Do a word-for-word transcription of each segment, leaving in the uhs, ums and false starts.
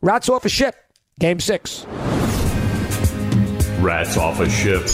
Rats off a ship. Game six. Rats off a ship.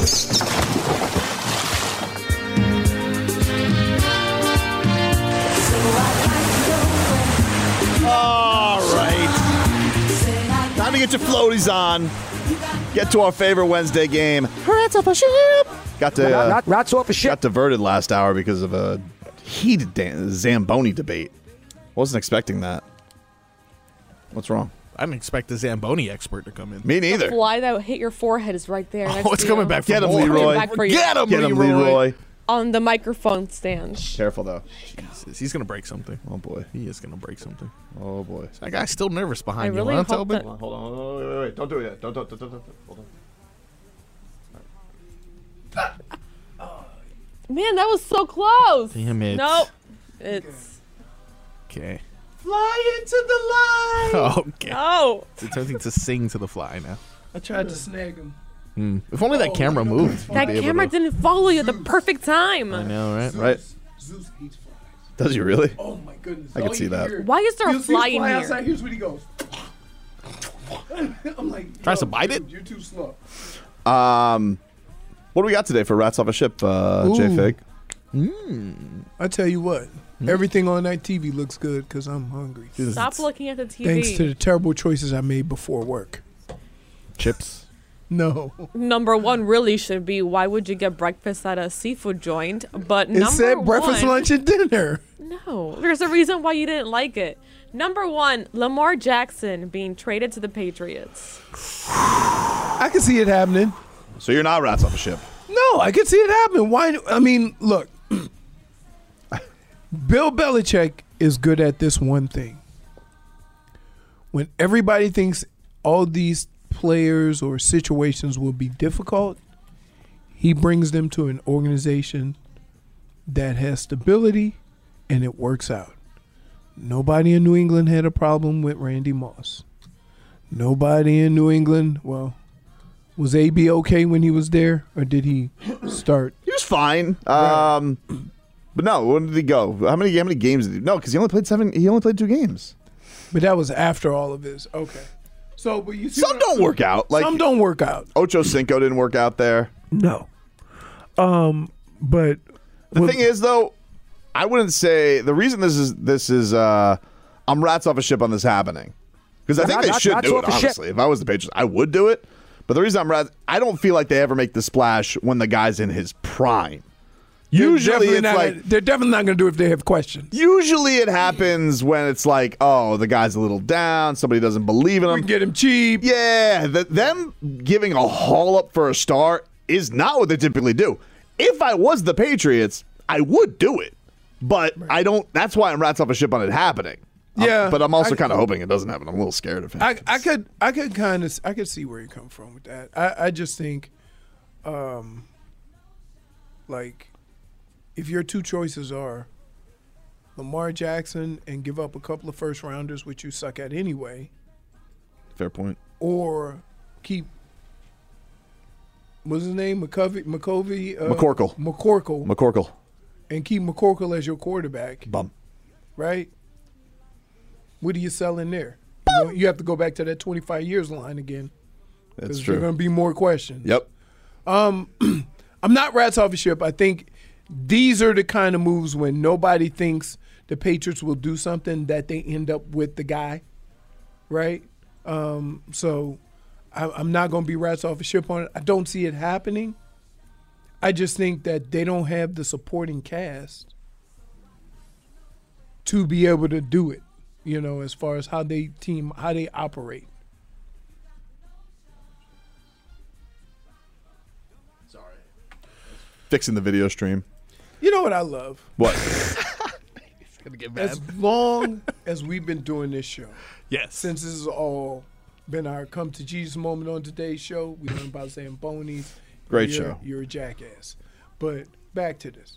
All right. Time to get your floaties on. Get to our favorite Wednesday game. Rats off a ship. Got to uh, Rat, rats off a ship. got diverted last hour because of a heated dan- Zamboni debate. Wasn't expecting that. What's wrong? I didn't expect the Zamboni expert to come in. Me neither. The fly that hit your forehead is right there. Oh, it's coming back for Get him, more. Leroy. Back for you. Get him, Get him, Leroy. Leroy. On the microphone stand. Careful, though. Jesus, he's going to break something. Oh, boy. He is going to break something. Oh, boy. That guy's still nervous I behind really you. Huh, hope Tobin? that. Hold on, hold on. Wait, wait, wait. Don't do it yet. Don't, don't, don't, don't, don't. Hold on. Man, that was so close. Damn it. Nope. It's. Okay. Fly into the light. Okay. Oh. It's attempting to sing to the fly now. I tried to snag him. Hmm. If only that camera moved. That we'd be able camera to- didn't follow you at the perfect time. I know, right? Right. Zeus hates flies. Does he really? Oh my goodness. I can All see you that. hear- Why is there a You'll see fly a in fly here? outside. Here's what he goes. I'm like, Tries yo, to bite dude, it? You're too slow. Um, what do we got today for Rats Off a Ship, uh, J Ooh. Fig? I tell you what, everything on that T V looks good because I'm hungry. Stop looking at the T V. Thanks to the terrible choices I made before work. Chips. No. Number one really should be why would you get breakfast at a seafood joint? But It number said breakfast, one, lunch, and dinner. No, there's a reason why you didn't like it. Number one, Lamar Jackson being traded to the Patriots. I can see it happening. So you're not Rats Off a Ship. No, I can see it happening. Why? I mean, look. Bill Belichick is good at this one thing. When everybody thinks all these players or situations will be difficult, he brings them to an organization that has stability and it works out. Nobody in New England had a problem with Randy Moss. Nobody in New England, well, was A B okay when he was there, or did he start? He was fine. Um, but no, when did he go? How many how many games did he? No, because he only played seven. He only played two games. But that was after all of this. Okay. So, but you see Some what don't I'm- work out. Like Some don't work out. Ocho Cinco didn't work out there. No. Um, but The well, thing is, though, I wouldn't say the reason this is this is uh, I'm Rats Off a Ship on this happening because I think Rat- they rat- should rats do off it. a ship. Honestly, if I was the Patriots, I would do it. But the reason I'm Rats, I don't feel like they ever make the splash when the guy's in his prime. they're Usually, definitely it's not like gonna, they're definitely not going to do it if they have questions. usually it happens when it's like, oh, the guy's a little down, somebody doesn't believe in We him. can get him cheap. Yeah, the, them giving a haul up for a star is not what they typically do. If I was the Patriots, I would do it. But I don't. That's why I'm Rats Off a Ship on it happening. Um, Yeah, but I'm also I- kind of hoping it doesn't happen. I'm a little scared of it. I, I could I could kind of I could see where you come from with that. I, I just think, um, like, if your two choices are Lamar Jackson and give up a couple of first rounders, which you suck at anyway, Fair point. or keep what's his name McCovey McCovey uh, McCorkle. McCorkle McCorkle. and keep McCorkle as your quarterback, Bum. right? What are you selling there? You, know, you have to go back to that twenty-five years line again. That's There's true. going to be more questions. Yep. I'm not Rats Off a Ship. I think these are the kind of moves when nobody thinks the Patriots will do something that they end up with the guy, right? Um, so I, I'm not going to be Rats Off a Ship on it. I don't see it happening. I just think that they don't have the supporting cast to be able to do it, you know, as far as how they team, how they operate. Fixing the video stream. You know what I love? What? Gonna get mad. As long as we've been doing this show, Yes. since this has all been our come to Jesus moment on today's show, we learned about Zambonis. Great You're- show. You're a jackass. But back to this.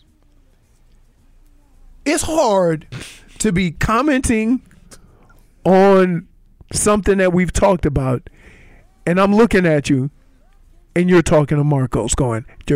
It's hard to be commenting on something that we've talked about, and I'm looking at you, and you're talking to Marcos going, I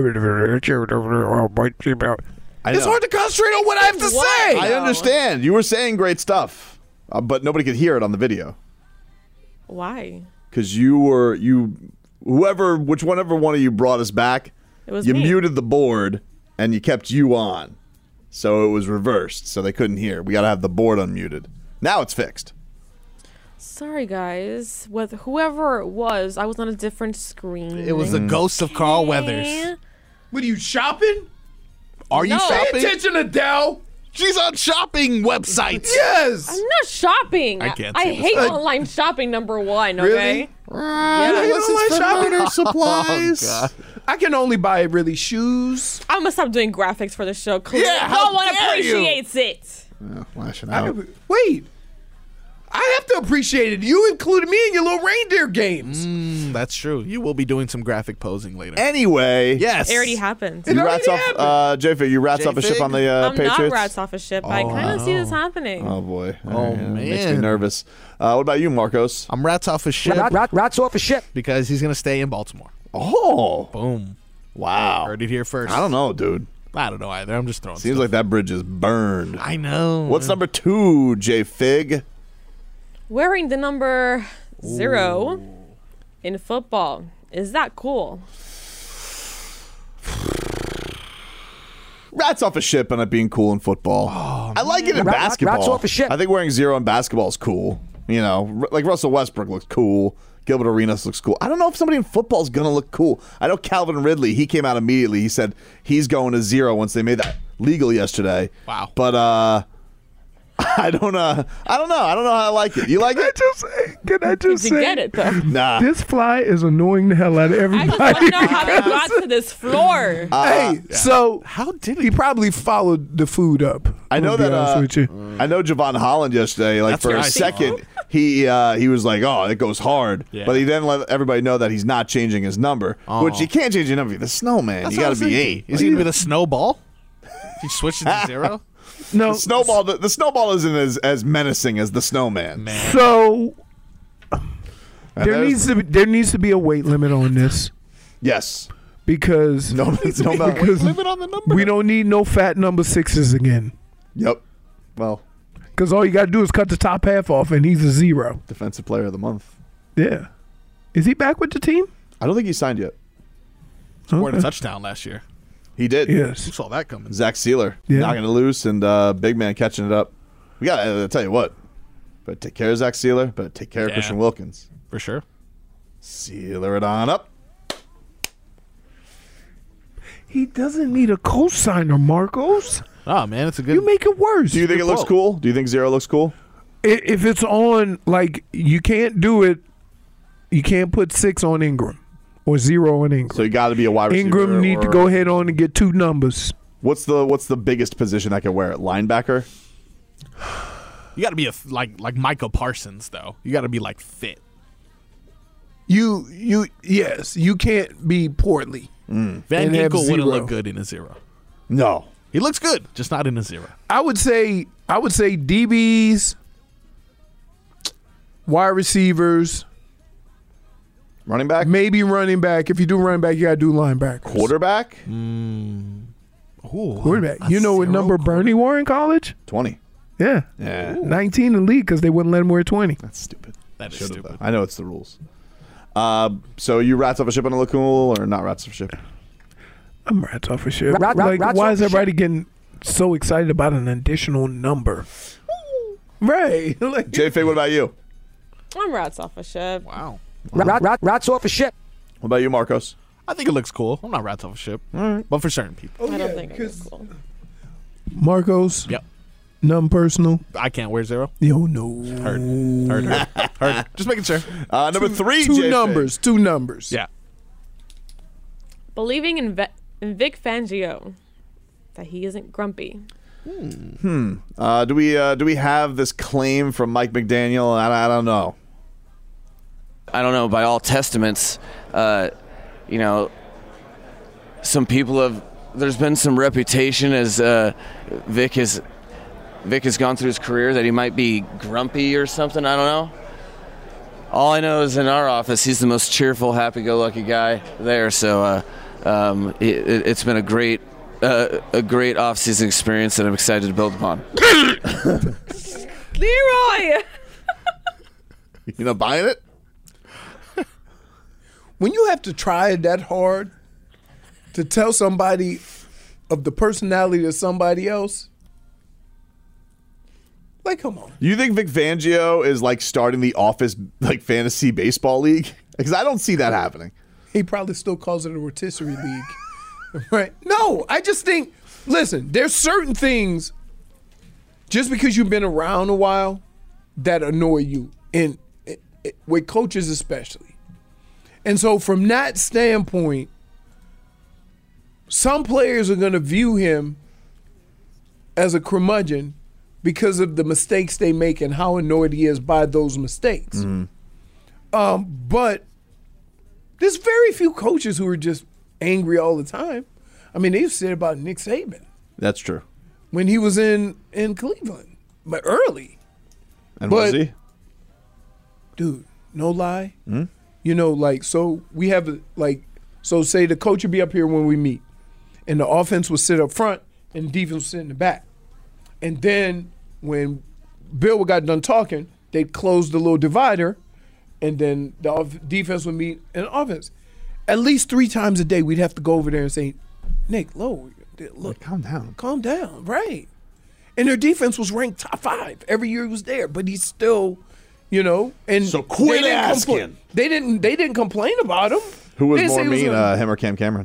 it's know. hard to concentrate on what I have to say. I understand. You were saying great stuff, uh, but nobody could hear it on the video. Why? Because you were you whoever which whenever one of you brought us back, It was you me. muted the board and you kept you on, so it was reversed, so they couldn't hear. We got to have the board unmuted. Now it's fixed. Sorry, guys. With whoever it was, I was on a different screen. It was the ghost of Carl Weathers. What are you shopping? Are you No. Pay shopping? attention, Adele. She's on shopping websites. Yes. I'm not shopping. I can't I say this. hate Uh, online shopping. Number one. Really? Okay. Yeah, Unless it's for minor supplies. Oh, God. I can only buy really shoes. I'm gonna stop doing graphics for the show. Clearly, Yeah, no how one dare you. appreciates it. Yeah, lashing I out. can- wait. I have to appreciate it. You included me in your little reindeer games. Mm, that's true. You will be doing some graphic posing later. Anyway, Yes. It already happened. It you already rats off. happened. Uh, J-Fig, you rats off a ship J-Fig? on the uh, I'm Patriots. not rats off a ship. I kind of see this happening. Oh boy. Oh, All right, yeah, makes me man. nervous. Uh, what about you, Marcos? I'm rats off a ship Rat, rat, rats off a ship. because he's going to stay in Baltimore. Oh, Boom. wow. Heard it here first. I don't know, dude. I don't know either. I'm just throwing Seems stuff. like that bridge is burned. I know. What's number two, J-Fig? Wearing the number zero in football. Is that cool? Rats off a ship and it being cool in football. I like it in Rat- rat- basketball. rats off a ship. I think wearing zero in basketball is cool. You know, r- like Russell Westbrook looks cool. Gilbert Arenas looks cool. I don't know if somebody in football is going to look cool. I know Calvin Ridley, he came out immediately. He said he's going to zero once they made that legal yesterday. Wow. But uh I don't uh I don't know. I don't know how I like it. You like Can I it? just say, can I just Did you say, get it though? Nah. this fly is annoying the hell out of I everybody. just want to know how they got to this floor. Hey, so How did he probably followed the food up. I I'm know gonna be that honest uh, with you. I know Javon Holland yesterday, like That's for a right. second, he uh, he was like, "Oh, it goes hard," Yeah. but he then let everybody know that he's not changing his number, which you can't change your number. You're the snowman. That's you what got I to was be thinking. eight. Is he going to be the snowball? He switched it to zero? No, The snowball. The, the snowball isn't as, as menacing as the snowman. Man. so And there there's- needs to be, there needs to be a weight limit on this yes. because No, no, no. because Limit on the number. we don't need no fat number sixes again. Yep. Well, Because all you got to do is cut the top half off, and he's a zero. defensive player of the month. Yeah, is he back with the team? I don't think he signed yet. Scored a Okay. touchdown last year. He did. Who Yes. saw that coming? Zach Sealer Yeah. knocking it loose and uh, big man catching it up. We got. to tell you what. Better take care of Zach Sealer. Better take care of Yeah. Christian Wilkins. For sure. Sealer it on up. He doesn't need a cosigner, Marcos. Oh, man, it's a good. You make it worse. Do you think it looks quote. cool? Do you think zero looks cool? I- if it's on, like, you can't do it. You can't put six on Ingram or zero on Ingram. So you got to be a wide receiver. Ingram need to or- go ahead on and get two numbers. What's the What's the biggest position I can wear it? Linebacker. You got to be a, like like Micah Parsons, though. You got to be, like, fit. You you yes, you can't be portly. Van And have Ginkel wouldn't zero. look good in a zero. No. He looks good, just not in a zero. I would say I would say D Bs, wide receivers, Running back. maybe running back. If you do running back, you gotta do linebacker. Quarterback. Ooh, Quarterback. a You know what zero number Bernie wore in college? Twenty. Yeah. Yeah. nineteen in the league because they wouldn't let him wear twenty. That's stupid. That is Should've, stupid. though. I know it's the rules. Uh, so you rats off a ship on a look cool or not rats off a ship? I'm rats off for shit. Rat- rat- like, rats why off is for everybody getting so excited about an additional number? Right. Like, J-Fig, what about you? I'm rats off a ship. Wow. Rat, rat, rats off a ship. What about you, Marcos? I think it looks cool. I'm not rats off a ship. But for certain people. oh, I don't yeah, think it's cool. Marcos, Yep. nothing personal. I can't wear zero. Yo, no. Heard. Heard. Heard. Heard. Just making sure. Uh, number three, Two J-Fig. numbers. Two numbers. Yeah. Believing in, Ve- in Vic Fangio, that he isn't grumpy. Uh, do we uh, do we have this claim from Mike McDaniel? I, I don't know. I don't know, by all testaments, uh, you know, some people have, there's been some reputation as uh, Vic has, Vic has gone through his career that he might be grumpy or something, I don't know. All I know is in our office, he's the most cheerful, happy-go-lucky guy there, so uh, um, it, it's been a great, uh, a great off-season experience that I'm excited to build upon. Leroy! You not buying it? when you have to try it that hard to tell somebody of the personality of somebody else, like, come on. You think Vic Fangio is like starting the Office like fantasy baseball league? Because I don't see that happening. He probably still calls it a rotisserie league. Right? No, I just think, listen, there's certain things, just because you've been around a while, that annoy you, and it, it, with coaches especially. And so from that standpoint, some players are going to view him as a curmudgeon because of the mistakes they make and how annoyed he is by those mistakes. Mm-hmm. Um, but there's very few coaches who are just angry all the time. I mean, they've said about Nick Saban That's true. when he was in, in Cleveland, but early. And But- was he? Dude, no lie. Mm-hmm. You know, like, so we have, a- like, so say the coach would be up here when we meet, and the offense would sit up front, and the defense would sit in the back. And then when Bill got done talking, they'd close the little divider, and then the off- defense would meet in offense. At least three times a day, we'd have to go over there and say, Nick, low, look, Calm down. calm down, right? And their defense was ranked top five every year he was there, but he's still, you know, and So quit they didn't asking. compla- they didn't. They didn't complain about him. Who was They didn't more say he was mean, gonna- uh, him or Cam Cameron?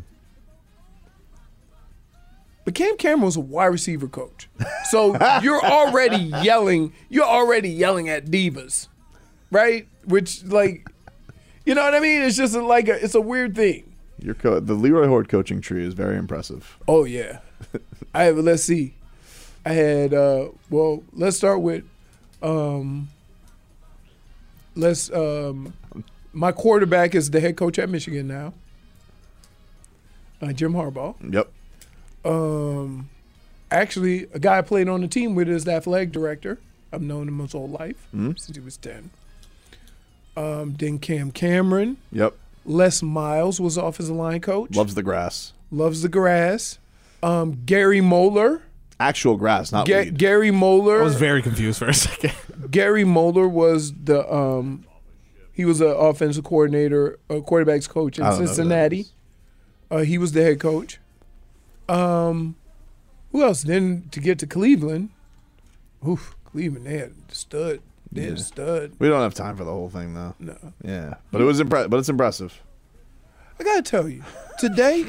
But Cam Cameron was a wide receiver coach, so you're already yelling. You're already yelling at divas, right? Which, like, you know what I mean? It's just a, like a, it's a weird thing. Your co- the Leroy Horde coaching tree is very impressive. Oh yeah, I have. Let's see. I had. Uh, well, let's start with. Um, let's. Um, my quarterback is the head coach at Michigan now. Uh, Jim Harbaugh. Yep. Um, actually, a guy I played on the team with is the athletic director. I've known him his whole life since he was ten. Um, then Cam Cameron. Yep. Les Miles was offensive line coach. Loves the grass. Loves the grass. Um, Gary Moeller. Actual grass, not Ga- weed. Gary Moeller. I was very confused for a second. Gary Moeller was the um, he was an offensive coordinator, a quarterbacks coach in I don't know who that Cincinnati. is. Uh, he was the head coach. Um, who else? Then to get to Cleveland, oof, Cleveland they had a stud. They had a Yeah. stud. We don't have time for the whole thing, though. No, Yeah, but it was impre- But it's impressive. I gotta tell you, today,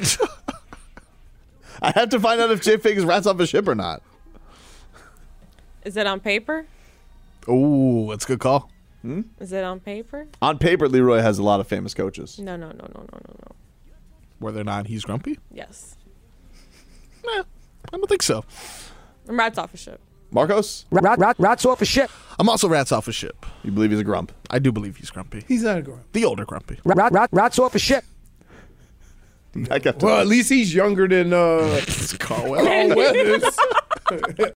I have to find out if Jay Fig is rats off a ship or not. Is it on paper? Ooh, that's a good call. Is it on paper? On paper, Leroy has a lot of famous coaches. No, no, no, no, no, no, no. Whether or not he's grumpy? Yes. Nah, I don't think so. I'm rats off a ship. Marcos, Rat, rat, rats off a ship. I'm also rats off a ship. you believe he's a grump? I do believe he's grumpy. he's not a girl. The older grumpy. Rat, rat, rats off a ship. I got to Well, at least he's younger than uh, Carl Carl Weathers.